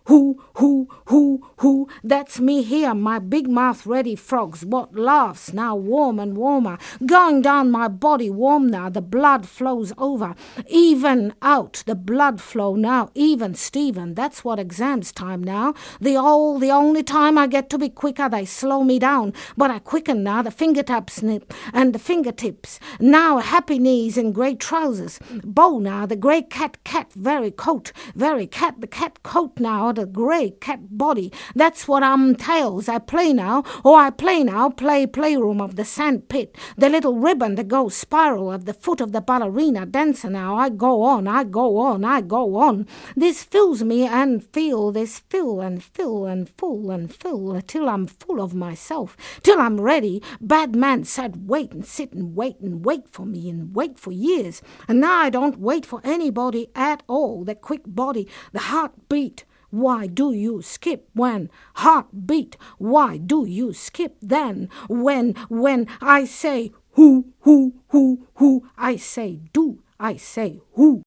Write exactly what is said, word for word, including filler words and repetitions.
who, who, who, who. That's me here, my big mouth ready frogs, what laughs now warm and warmer, going down my body warm now, the blood flows over, even out, the blood flow now, even Stephen, that's what exams time now, the all, the only time I get to be quicker, they slow me down, but I quicken now, the fingertips snip and the fingertips, now happy knees in grey trousers, bow now, the grey cat cat, very coat, very cat, the cat coat now, the grey cat body, that's what I'm tails, I play now, oh I play now, play playroom of the sand pit, the little ribbon that goes spiral at the foot of the ballerina dancer now, I go on, I go on, I go on, this fills me and feel, this fill and fill and full and fill, till I'm full of myself, till I'm ready, bad man said wait and sit and wait and wait for me and wait for years, and now I don't wait for anybody at all, the quick body, the heartbeat, why do you skip when heartbeat? Why do you skip then when when I say who who who who I say do I say who